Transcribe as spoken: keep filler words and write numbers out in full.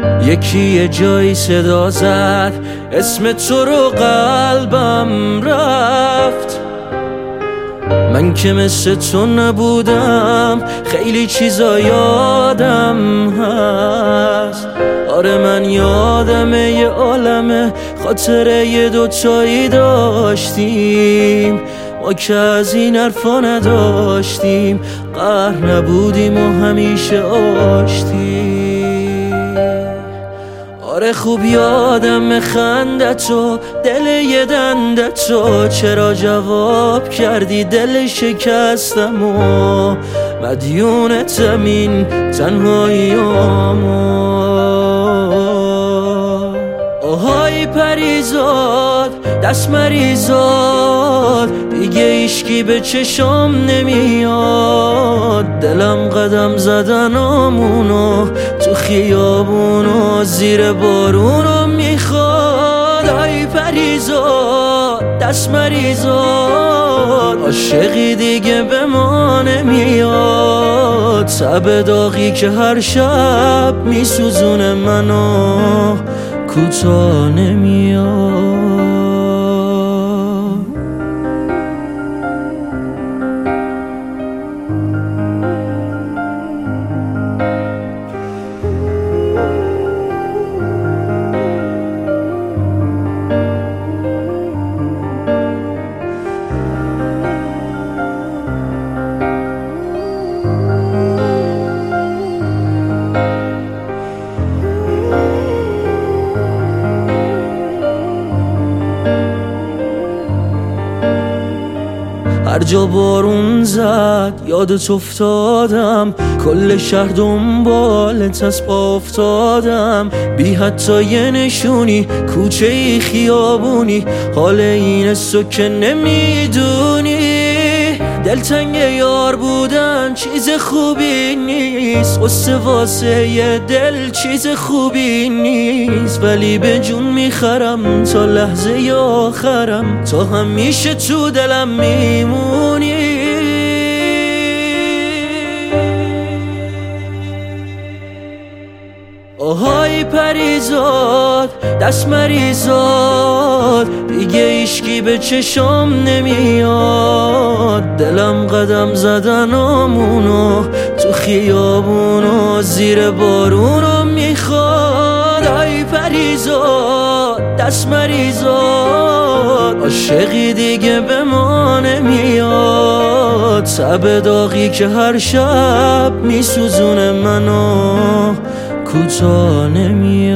یکی یه جایی صدا زد اسم تو رو، قلبم رفت. من که مثل تو نبودم، خیلی چیزا یادم هست. آره من یادمه یه عالمه خاطره یه دوتایی داشتیم، ما که از این حرفا نداشتیم، قهر نبودیم و همیشه آشتیم. آره خوب یادم خندتو، دل یه دندتو، چرا جواب کردی دل شکستم و مدیونتم این تنهاییامو. آهای پریزاد دست مریزاد، دیگه ایشکی به چشم نمیاد. دلم قدم زدن آمونو تو خیابونو زیر بارونو میخواد. آی پریزاد دست مریزاد، عاشقی دیگه به ما نمیاد. تب داغی که هر شب میسوزونه منو کوتاه نمیاد. هر جا بارون زد یادت افتادم، کل شهر دنبالت از پا افتادم. بی حتی یه نشونی، کوچه ای خیابونی، حال این سو که نمیدونی. دلتنگ یار بودن چیز خوبی نیست، قصه واسه یه دل چیز خوبی نیست. ولی به جون میخرم تا لحظه آخرم، تا همیشه تو دلم میمونی. آهای پریزاد دست مریزاد، دیگه ایشکی به چشم نمیاد. دلم قدم زدن آمونو تو خیابونو زیر بارونو میخواد. آی پریزاد دست مریزاد، عاشقی دیگه به ما نمیاد. تب داغی که هر شب میسوزونه منو کوتاه نمیاد.